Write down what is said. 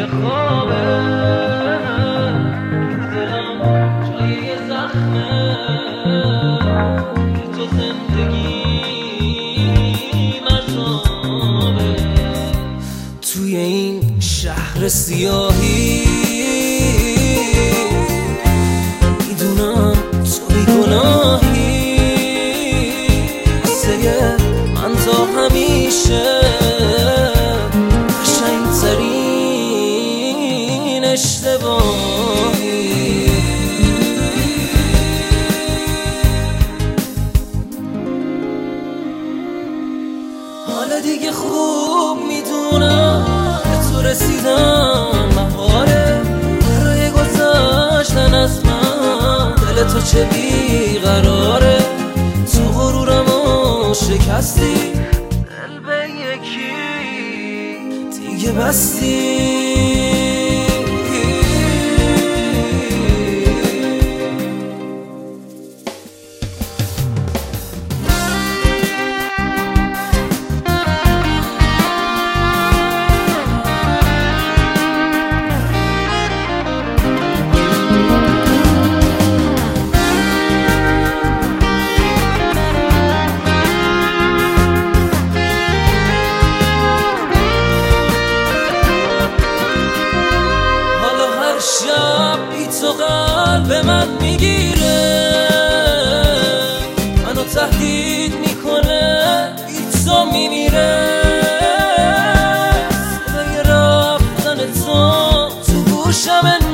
خوابه دلم جای زخمه که تو زندگی مذابه توی این شهر سیاهی میدونم توی گناهی واسه من تا همیشه قشنگ‌ترین اشتباهی حالا دیگه خوب میدونم به تو رسیدم مهاره برای گذاشتن از من دل تو چه بیقراره تو غرورمو شکستی دل به یکی دیگه بستی شب بی تو قلب من میگیره منو تهدید میکنه بی تو میمیره صدای رفتن تو گوشم